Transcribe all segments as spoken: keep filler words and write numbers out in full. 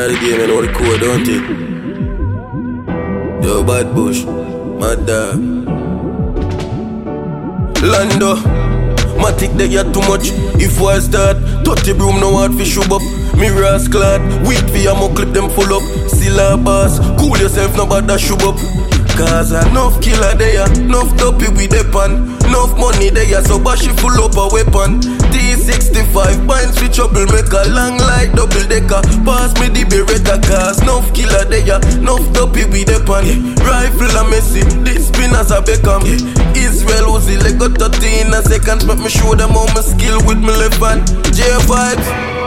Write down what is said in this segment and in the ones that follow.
of the game, you know the code, don't you? Yo, bad bush, mad dog. Lando, Matic they get too much. If I start, thirty broom no hard fi shove up. Me rascal, weed fi ammo clip them full up. Still a boss, cool yourself no bother shove up. Cause enough killer there, enough dopey with the pan. Enough money there, so bashi full up a weapon. T sixty-five binds with trouble, make a long like double decker. Pass me the Beretta, cause enough killer there, enough dopey with the pan. Yeah. Rifle a Messi, this spin as a Beckham. Yeah. Israel Uzi, like got thirty in a second. Make me show them all my skill with my left hand. J vibes.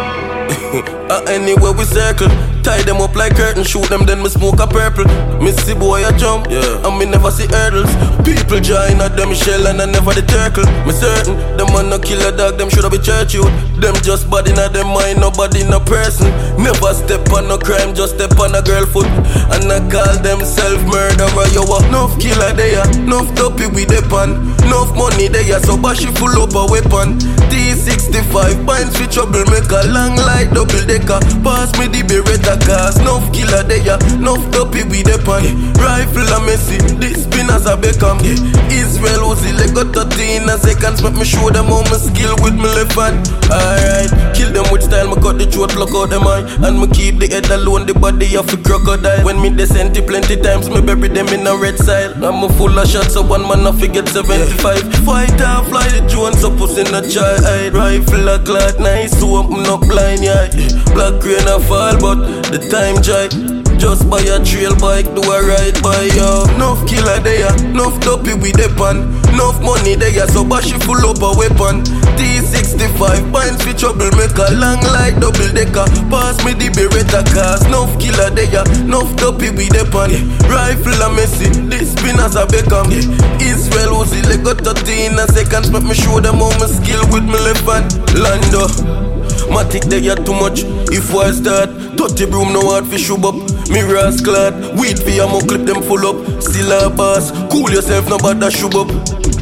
uh, anywhere we circle, tie them up like curtain, shoot them then me smoke a purple. Me see boy a jump, yeah, and me never see hurdles. People join at them shell and I never the turtle. Me certain, them man no kill a dog, them shoulda be church youth. Them just body na them mind, nobody no person. Never step on no crime, just step on a girl foot. And I call them self-murderer, yo. Enough killer there, enough dopey with the pan. Enough money there, so bashi full up a weapon. T sixty-five binds with trouble, make a long like double decker. Pass me the Beretta, cause enough killer there, enough dopey with the pan. Yeah. Rifle a Messi, this spin as a Beckham. Yeah. Israel Uzi, like got thirty in a seconds, make me show them all my skill with my left hand. Alright, kill them with style, me cut the throat, pluck out them eye. And me keep the head alone, the body of a crocodile. When me descend it plenty times, me bury them in a red soil. I'm a full of shots, so one man I forget seventy-five. Yeah. Fight and fly the drones, so puss in a child. Rifle a clock, nice, so I'm not blind, yeah. Black rain a fall, but the time dry. Just buy a trail bike, do a ride by yo. Enough killer there, enough dopey with the pan. Enough money there, so bashi full up a weapon. T sixty-five binds with trouble, make a long like double decker. Pass me the Beretta, cause enough killer there, enough dopey with the pan. Yeah. Rifle a Messi, this spin as a Beckham. Yeah. Israel Uzi, like got thirty in a seconds, make me show them all my skill with my left hand. Lando, Matic they get too much. If I start, thirty broom no hard fi shove up. Me rascal, weed fi ammo clip them full up. Still a boss, cool yourself no bother shove up.